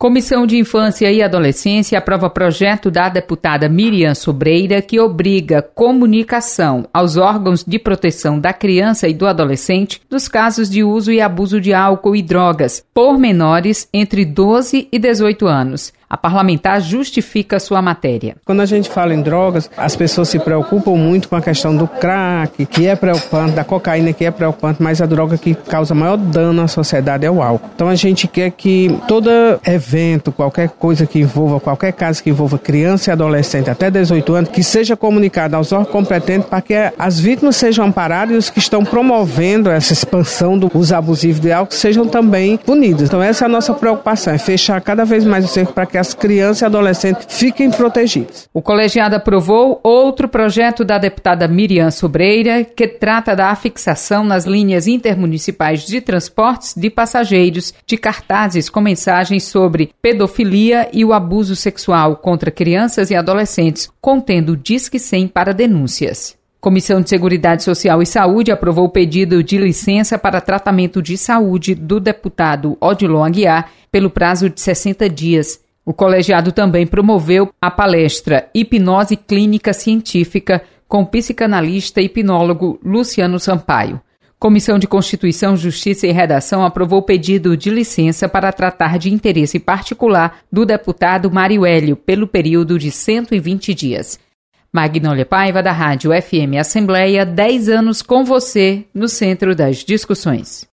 Comissão de Infância e Adolescência aprova projeto da deputada Miriam Sobreira que obriga comunicação aos órgãos de proteção da criança e do adolescente dos casos de uso e abuso de álcool e drogas por menores entre 12 e 18 anos. A parlamentar justifica sua matéria. Quando a gente fala em drogas, as pessoas se preocupam muito com a questão do crack, que é preocupante, da cocaína, que é preocupante, mas a droga que causa maior dano à sociedade é o álcool. Então a gente quer que todo evento, qualquer coisa que envolva, qualquer caso que envolva criança e adolescente até 18 anos, que seja comunicado aos órgãos competentes para que as vítimas sejam amparadas e os que estão promovendo essa expansão do uso abusivo de álcool sejam também punidos. Então essa é a nossa preocupação, é fechar cada vez mais o cerco para que as crianças e adolescentes fiquem protegidos. O colegiado aprovou outro projeto da deputada Miriam Sobreira, que trata da afixação nas linhas intermunicipais de transportes de passageiros de cartazes com mensagens sobre pedofilia e o abuso sexual contra crianças e adolescentes, contendo Disque 100 para denúncias. Comissão de Seguridade Social e Saúde aprovou o pedido de licença para tratamento de saúde do deputado Odilon Aguiar pelo prazo de 60 dias. O colegiado também promoveu a palestra Hipnose Clínica Científica com o psicanalista e hipnólogo Luciano Sampaio. Comissão de Constituição, Justiça e Redação aprovou o pedido de licença para tratar de interesse particular do deputado Mário Hélio pelo período de 120 dias. Magnólia Paiva, da Rádio FM Assembleia, 10 anos com você no centro das discussões.